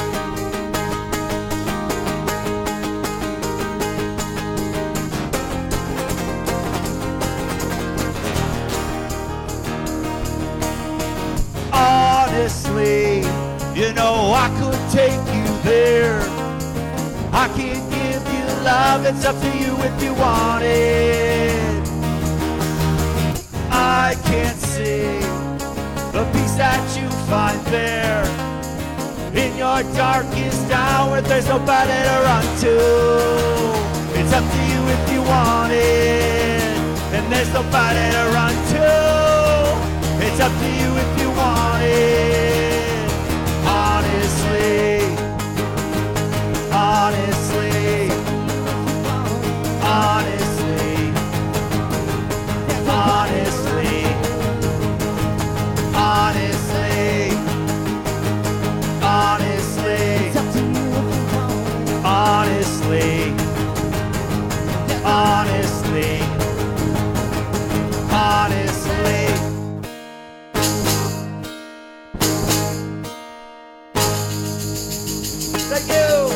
Honestly, you know I could take you there. I can give you love, it's up to you if you want it. I can't see the peace that you find there. In your darkest hour, there's nobody to run to. It's up to you if you want it, and there's nobody to run to. It's up to you if you want it. Honestly, honestly, honestly, honestly, honestly, honestly, honestly, honestly, honestly. Thank you.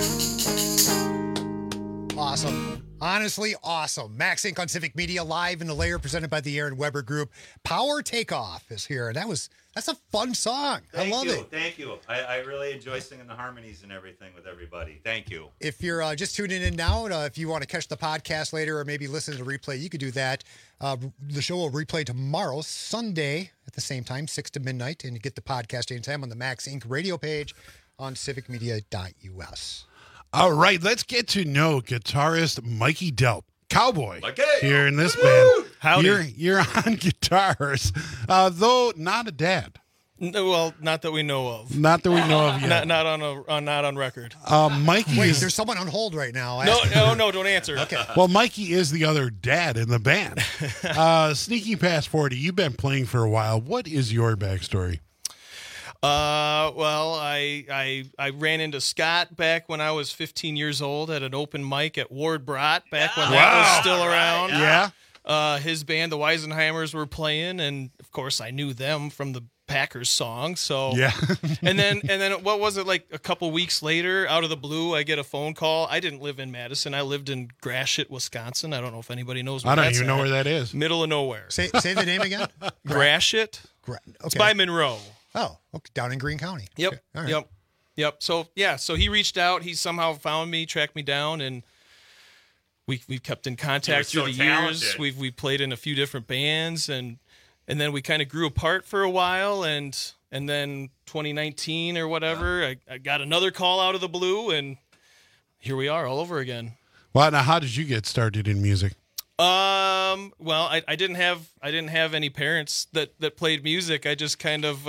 Awesome. Honestly, awesome. Max Inc. on Civic Media, live in the Lair, presented by the Aaron Weber Group. Power Takeoff is here, and that's a fun song. I love it. Thank you. I really enjoy singing the harmonies and everything with everybody. Thank you. If you're just tuning in now, if you want to catch the podcast later or maybe listen to the replay, you could do that. The show will replay tomorrow, Sunday, at the same time, 6 to midnight, and you get the podcast anytime on the Max Inc. radio page on civicmedia.us. All right, let's get to know guitarist Mikey Delp, Cowboy, Mikey. here in this band. Howdy. You're on guitars, though not a dad. Well, not that we know of. Not that we know of yet. Not on record. Mikey Wait, is... there's someone on hold right now. No, don't answer. Okay. Well, Mikey is the other dad in the band. Sneaking past 40, you've been playing for a while. What is your backstory? Well, I ran into Scott back when I was 15 years old at an open mic at Ward Brat back when that was still around. Yeah. His band, the Weisenheimers, were playing, and of course I knew them from the Packers song. So Yeah. and then what was it, like a couple weeks later, out of the blue, I get a phone call. I didn't live in Madison. I lived in Gratiot, Wisconsin. I don't know if anybody knows where I don't that's even know at. where that is. Middle of nowhere. Say the name again. Gratiot. It's by Monroe. Oh, okay. Down in Greene County. Yep. Okay. All right. Yep. So so he reached out. He somehow found me, tracked me down, and we've kept in contact through the years. We played in a few different bands, and then we kind of grew apart for a while, and then 2019 or whatever, I got another call out of the blue, and here we are all over again. Well, now how did you get started in music? Well, I didn't have any parents that played music. I just kind of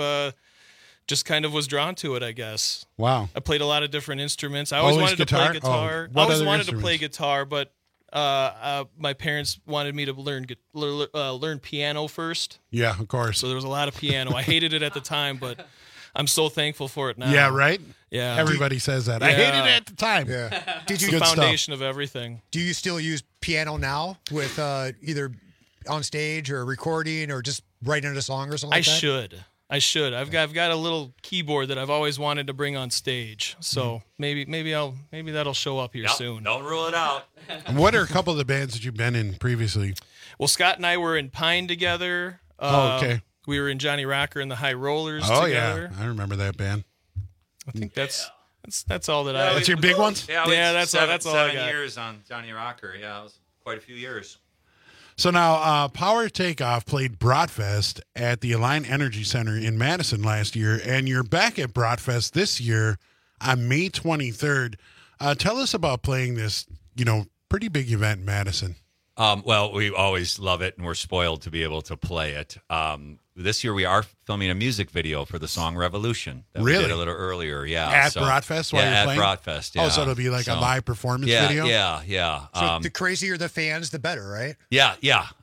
was drawn to it, I guess. Wow. I played a lot of different instruments. I always wanted to play guitar. Oh, I always wanted to play guitar, but my parents wanted me to learn piano first. Yeah, of course. So there was a lot of piano. I hated it at the time, but I'm so thankful for it now. Yeah, right? Yeah. Everybody says that. I hated it at the time. Yeah. It's the foundation of everything. Do you still use piano now with either on stage or recording or just writing a song or something like that? I should. I've got a little keyboard that I've always wanted to bring on stage. So maybe that'll show up here soon. Don't rule it out. And what are a couple of the bands that you've been in previously? Well, Scott and I were in Pine together. Okay. We were in Johnny Rocker and the High Rollers Oh, together. yeah. I remember that band. I think that's all that I. That's your big ones? Yeah, that's all I got. 7 years on Johnny Rocker. Yeah, it was quite a few years. So now, Power Takeoff played Bratfest at the Align Energy Center in Madison last year, and you're back at Bratfest this year on May 23rd. Tell us about playing this, pretty big event in Madison. Well, we always love it, and we're spoiled to be able to play it. This year, we are filming a music video for the song Revolution that we did a little earlier. Yeah, at Bratfest while you're playing? At Bratfest, yeah. Oh, so it'll be like a live performance video? Yeah. So the crazier the fans, the better, right? Yeah.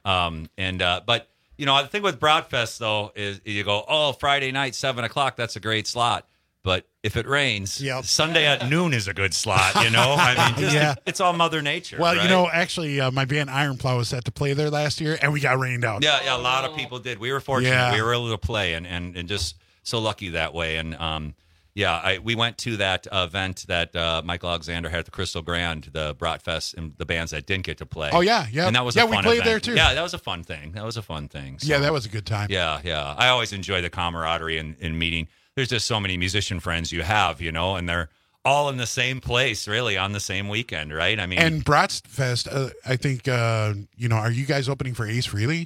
But, the thing with Bratfest, though, is you go, Friday night, 7 o'clock, that's a great slot. But if it rains, Sunday at noon is a good slot, I mean, it's all Mother Nature. Well, right? actually, my band Iron Plow was set to play there last year, and we got rained out. Yeah, a lot of people did. We were fortunate. Yeah. We were able to play and just so lucky that way. And, we went to that event that Michael Alexander had at the Crystal Grand, the Bratfest, and the bands that didn't get to play. Oh, yeah. And that was a fun we played event. there, too. Yeah, that was a fun thing. So, yeah, that was a good time. Yeah. I always enjoy the camaraderie and meeting. There's just so many musician friends you have, and they're all in the same place, really, on the same weekend, right? I mean, and Bratfest, I think, are you guys opening for Ace Frehley?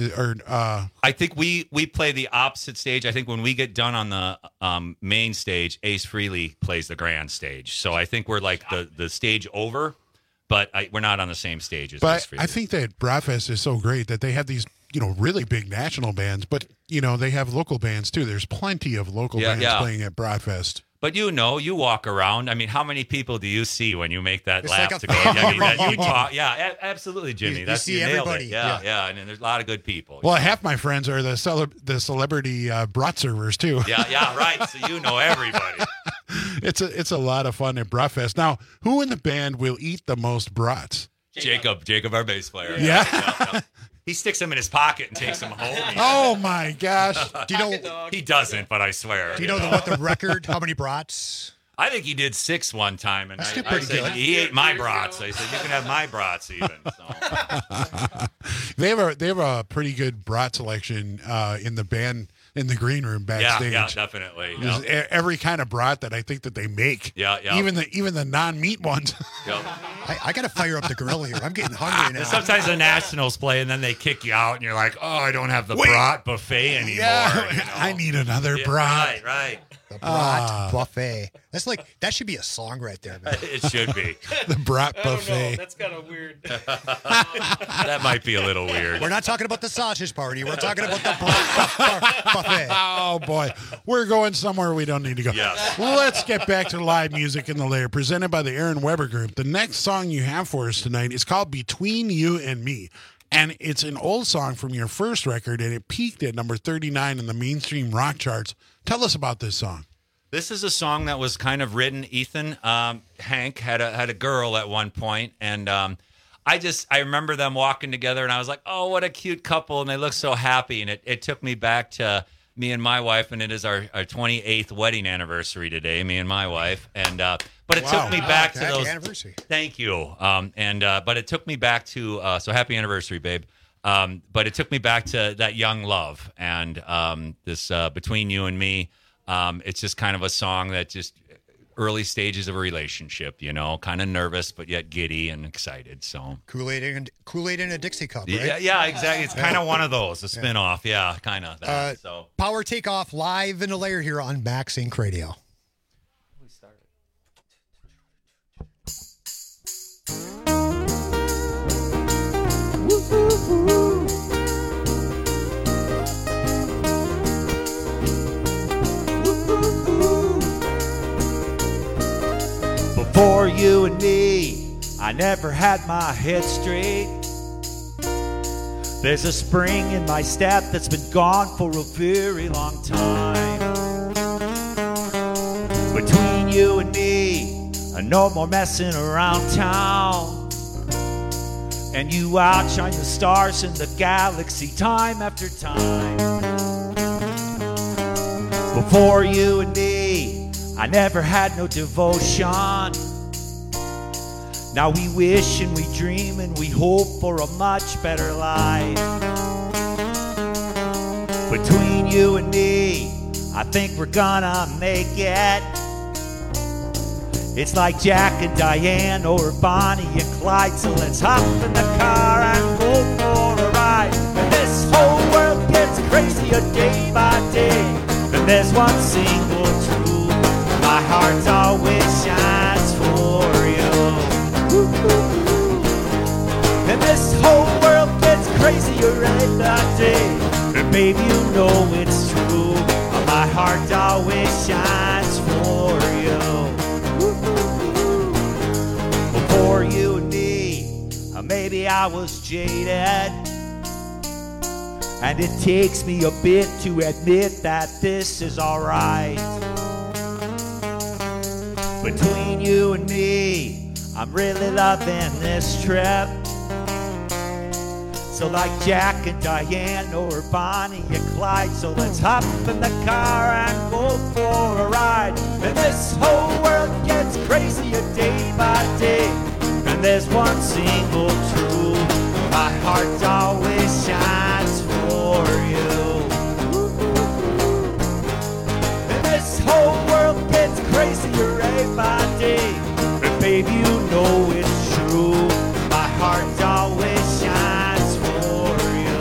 I think we play the opposite stage. I think when we get done on the main stage, Ace Frehley plays the grand stage. So I think we're like the stage over, but we're not on the same stage as Ace Frehley. I think that Bratfest is so great that they have these, really big national bands, but, they have local bands too. There's plenty of local bands playing at Bratfest. But you walk around. I mean, how many people do you see when you make that lap like to go? Absolutely, Jimmy. You see everybody. Yeah, and there's a lot of good people. Well, half my friends are the celebrity brat servers too. Yeah, right. So you know everybody. It's a lot of fun at Bratfest. Now, who in the band will eat the most brats? Jacob, our bass player. Yeah. He sticks them in his pocket and takes them home. Oh my gosh! Do you know? He doesn't, but I swear. Do you know what the record? How many brats? I think he did 6 one time, and That's I pretty said good. He ate my brats. I said you can have my brats even. So. They have a pretty good brat selection in the band in the green room backstage. Yeah, definitely. There's every kind of brat that I think that they make. Yeah. Even the non-meat ones. Yep. I got to fire up the grill here. I'm getting hungry now. Sometimes the Nationals play, and then they kick you out, and you're like, "Oh, I don't have the brat buffet anymore." Yeah, I need another brat. Right. The brat buffet. That should be a song right there, man. It should be. The brat I don't know. buffet. That's kind of weird. That might be a little weird. We're not talking about the sausage party. We're talking about the brat buffet. Oh boy, we're going somewhere we don't need to go. Yes. Let's get back to live music in the lair, presented by the Aaron Weber Group. The next song you have for us tonight is called "Between You and Me." And it's an old song from your first record, and it peaked at number 39 in the mainstream rock charts. Tell us about this song. This is a song that was kind of written. Ethan, Hank had a girl at one point, and I remember them walking together, and I was like, oh, what a cute couple, and they look so happy. And it took me back to, me and my wife, and it is our 28th wedding anniversary today. Me and my wife, and but it took me back to those. Anniversary. Thank you. But it took me back to so happy anniversary, babe. But it took me back to that young love and this Between You and Me. It's just kind of a song that just early stages of a relationship, kind of nervous but yet giddy and excited. So Kool-Aid in a Dixie cup, right? Yeah, exactly. It's kind of one of those, a spinoff. Yeah, kind of that. So Power Takeoff live in the lair here on Max Inc. Radio. Before you and me, I never had my head straight. There's a spring in my step that's been gone for a very long time. Between you and me, no more messing around town. And you outshine the stars in the galaxy time after time. Before you and me, I never had no devotion. Now we wish and we dream and we hope for a much better life. Between you and me, I think we're gonna make it. It's like Jack and Diane or Bonnie and Clyde. So let's hop in the car and go for a ride. And this whole world gets crazier day by day. And there's one single truth, my heart always shines for you. And this whole world gets crazier every day. And baby, you know it's true, my heart always shines for you. Before you and me, maybe I was jaded. And it takes me a bit to admit that this is alright. Between you and me, I'm really loving this trip. So like Jack and Diane or Bonnie and Clyde, so let's hop in the car and go for a ride. And this whole world gets crazier day by day. And there's one single truth, my heart always shines for you. And this whole world gets crazier day by day. And baby, you know it's true, my heart always shines for you.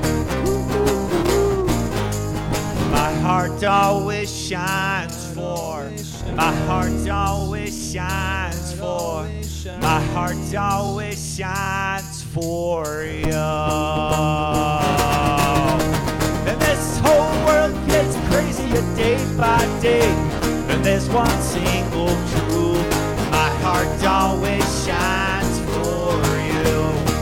My heart always shines for. My heart always shines for. My heart always shines for you. And this whole world gets crazier day by day. And there's one single truth, my heart always shines for you.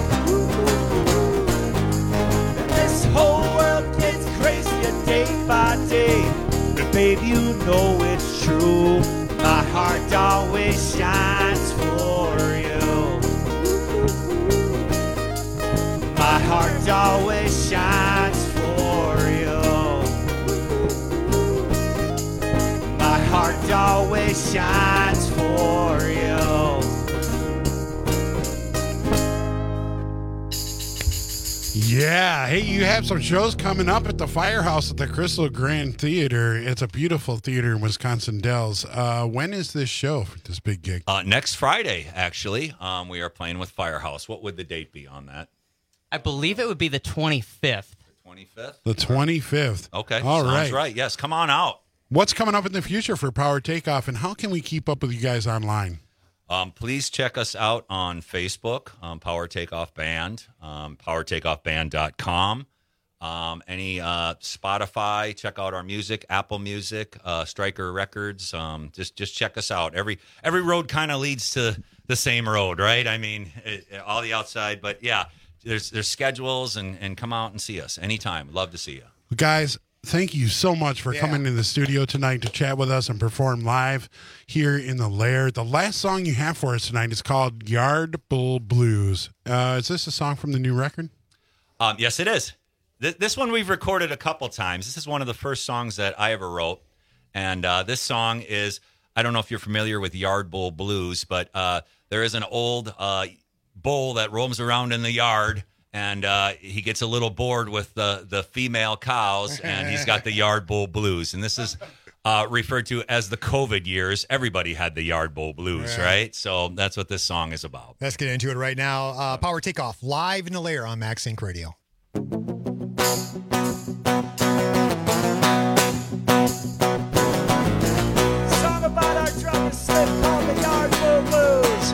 And this whole world gets crazier day by day. And baby, you know it's true, my heart always shines for you. My heart always shines for you. My heart always shines for you. Yeah. Hey, you have some shows coming up at the Firehouse at the Crystal Grand Theater. It's a beautiful theater in Wisconsin Dells. When is this show, this big gig? Next Friday, actually. We are playing with Firehouse. What would the date be on that? I believe it would be the 25th. 25th? The 25th. Okay. All Sounds right. right. Yes, come on out. What's coming up in the future for Power Takeoff, and how can we keep up with you guys online? Please check us out on Facebook, Power Takeoff Band, powertakeoffband.com. Any Spotify, check out our music, Apple Music, Stryker Records. Just check us out. Every road kind of leads to the same road, right? I mean, all the outside, but yeah, there's schedules, and come out and see us anytime. Love to see you. Guys, thank you so much for coming in the studio tonight to chat with us and perform live here in the Lair. The last song you have for us tonight is called Yard Bull Blues. Is this a song from the new record? Yes, it is. This one we've recorded a couple times. This is one of the first songs that I ever wrote. And this song is, I don't know if you're familiar with Yard Bull Blues, but there is an old bull that roams around in the yard, and he gets a little bored with the female cows, and he's got the Yard Bull Blues. And this is referred to as the COVID years. Everybody had the Yard Bull Blues, right? So that's what this song is about. Let's get into it right now. Power Takeoff, live in the lair on Max Inc. Radio. Song about our drummer slip called the Yard Bull Blues.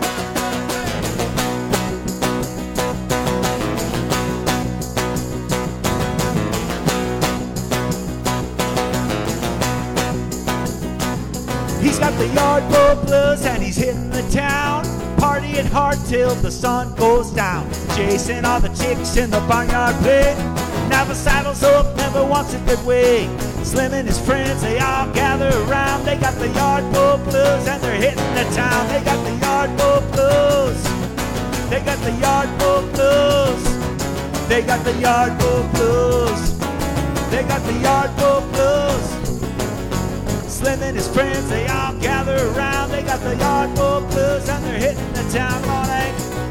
He's got the Yard Bull Blues and he's hitting the town, partying hard till the sun goes down, chasing all the chicks in the barnyard pit. Now the saddle's up, never wants it that way. Slim and his friends, they all gather around. They got the Yard Bull Blues and they're hitting the town. They got the Yard Bull Blues. They got the Yard Bull Blues. They got the Yard Bull Blues. They got the Yard Bull Blues. Slim and his friends, they all gather around. They got the Yard Bull Blues and they're hitting the town morning.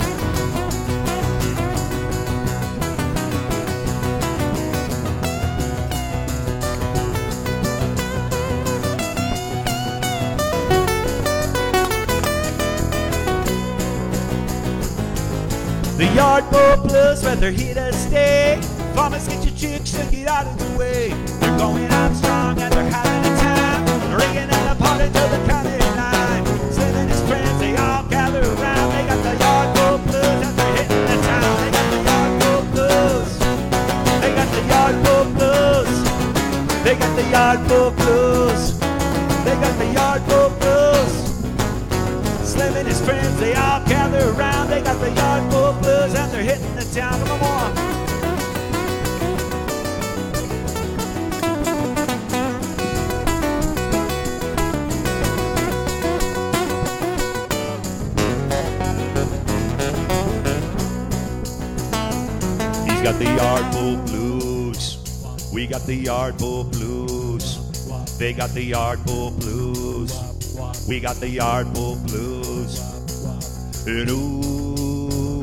The Yard Bull Blues, whether here to stay. Farmers, get your chicks and get out of the way. They're going out strong and they're having a time, ringing at a party till the count of 9. Slim and his friends, they all gather around. They got the Yard Bull Blues and they're hitting the town. They got the Yard Bull Blues. They got the Yard Bull Blues. They got the Yard Bull Blues. They got the Yard Bull Blues. Slim and his friends, they all gather around. They got the Yard Bull Blues and they're hitting the town. Come on. He's got the Yard Bull Blues. We got the Yard Bull Blues. They got the Yard Bull Blues. We got the Yard Bull Blues. And ooh.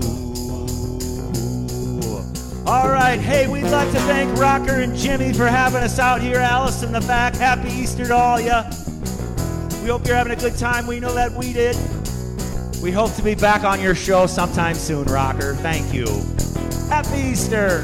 All right, hey, we'd like to thank Rocker and Jimmy for having us out here. Alice in the back, happy Easter to all ya. We hope you're having a good time. We know that we did. We hope to be back on your show sometime soon, Rocker. Thank you. Happy Easter.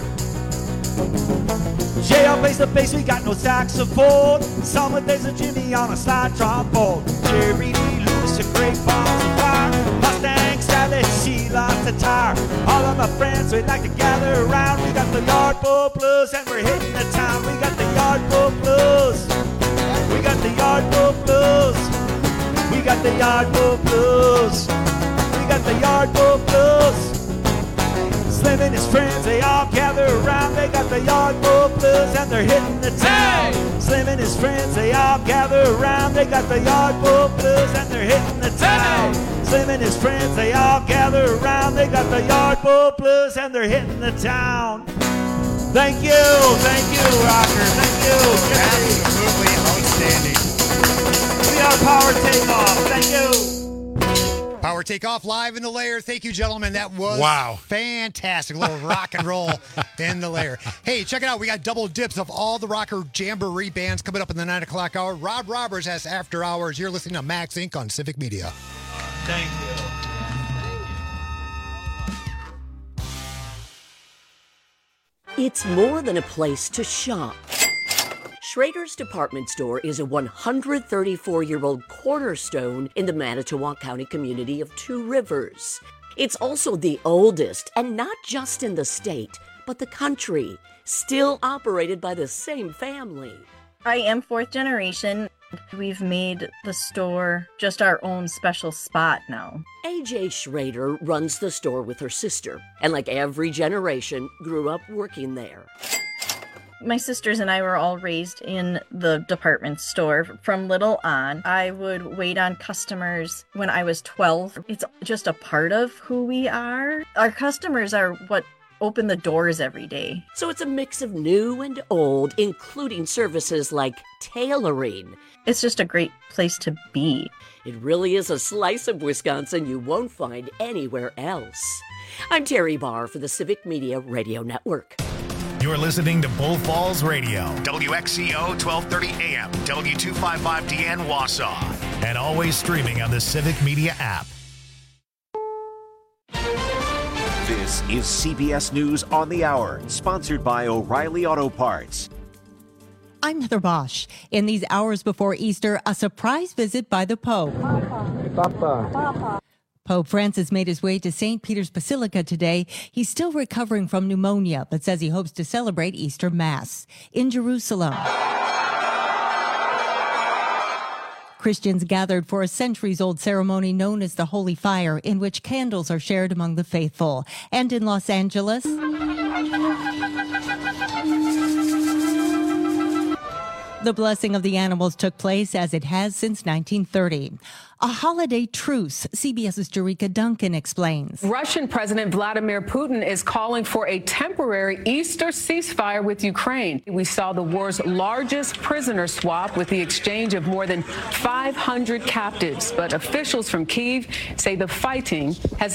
J.L. plays the bass, we got no saxophone. Summer days of Jimmy on a slide trombone. Jerry Lee Lewis, a great balls of fire. Mustang Sally, she lost the tire. All of my friends, we like to gather around. We got the Yard Bull Blues and we're hitting the town. We got the Yard Bull Blues. We got the Yard Bull Blues. We got the Yard Bull Blues. We got the Yard Bull Blues. Slim and his friends, they all gather around. They got the Yard Bull Blues and they're hitting the town. Hey! Slim and his friends, they all gather around. They got the Yard Bull Blues and they're hitting the town. Hey! Slim and his friends, they all gather around. They got the Yard Bull Blues and they're hitting the town. Thank you, Rocker. Thank you, Jerry. Absolutely outstanding. We are Power Takeoff. Thank you. Power Takeoff live in the lair. Thank you, gentlemen. That was fantastic. A little rock and roll in the lair. Hey, check it out. We got double dips of all the Rocker Jamboree bands coming up in the 9 o'clock hour. Rob Roberts has After Hours. You're listening to Max Inc. on Civic Media. Thank you. It's more than a place to shop. Schrader's Department Store is a 134-year-old cornerstone in the Manitowoc County community of Two Rivers. It's also the oldest, and not just in the state, but the country, still operated by the same family. I am fourth generation. We've made the store just our own special spot now. AJ Schrader runs the store with her sister, and like every generation, grew up working there. My sisters and I were all raised in the department store from little on. I would wait on customers when I was 12. It's just a part of who we are. Our customers are what open the doors every day. So it's a mix of new and old, including services like tailoring. It's just a great place to be. It really is a slice of Wisconsin you won't find anywhere else. I'm Terry Barr for the Civic Media Radio Network. You're listening to Bull Falls Radio, WXCO 1230 AM, W255DN Wausau, and always streaming on the Civic Media app. This is CBS News on the Hour, sponsored by O'Reilly Auto Parts. I'm Heather Bosch. In these hours before Easter, a surprise visit by the Pope. Papa. Pope Francis made his way to St. Peter's Basilica today. He's still recovering from pneumonia, but says he hopes to celebrate Easter Mass in Jerusalem. Christians gathered for a centuries-old ceremony known as the Holy Fire, in which candles are shared among the faithful. And in Los Angeles, the blessing of the animals took place as it has since 1930. A holiday truce, CBS's Jerika Duncan explains. Russian President Vladimir Putin is calling for a temporary Easter ceasefire with Ukraine. We saw the war's largest prisoner swap with the exchange of more than 500 captives. But officials from Kyiv say the fighting has